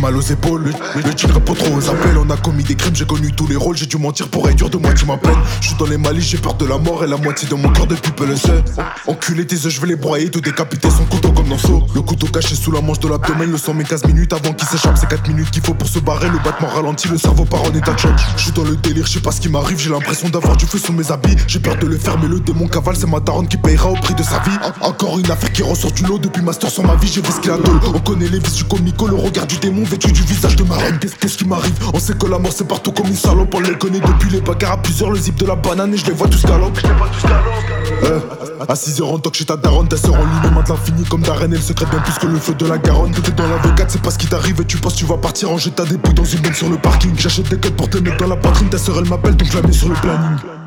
mal aux épaules. Le tigre pas trop aux appels. On a commis des crimes, j'ai connu tous les rôles. J'ai dû mentir pour réduire de moitié ma peine. Je suis dans les malices, j'ai peur de la mort. Et la moitié de mon corps depuis peu le sait. Enculé tes œufs, je vais les broyer, tout décapiter son couteau comme dans Saw. Le couteau caché sous la manche de l'abdomen. Le sang met 15 minutes avant qu'il s'échappe. C'est 4 minutes qu'il faut pour se barrer. Le battement ralentit, le cerveau part en état de choc. Je suis dans le délire, je sais pas ce qui m'arrive. J'ai l'impression d'avoir du feu sous mes habits. J'ai peur de le faire, mais le démon cavale. C'est ma daronne qui payera au prix de sa vie. Encore une affaire qui ressort du lot. Depuis master sur ma vie, j'ai risqué la tôle. On connaît les vices du comico, le regard du démon vêtu du visage de ma reine. Qu'est-ce qui m'arrive? On sait que la mort c'est partout comme une salope. On les connaît depuis les bagarres à plusieurs. Le zip de la banane et je les vois tous galop. À 6h on toque chez ta daronne. Ta sœur en ligne mate l'infini comme Darren. Elle secrète bien plus que le feu de la Garonne. T'es dans la V4, c'est pas ce qui t'arrive. Et tu penses tu vas partir ranger ta dépouille dans une benne sur le parking. J'achète des codes pour te mettre dans la poitrine. Ta sœur elle m'appelle donc je la mets sur le planning.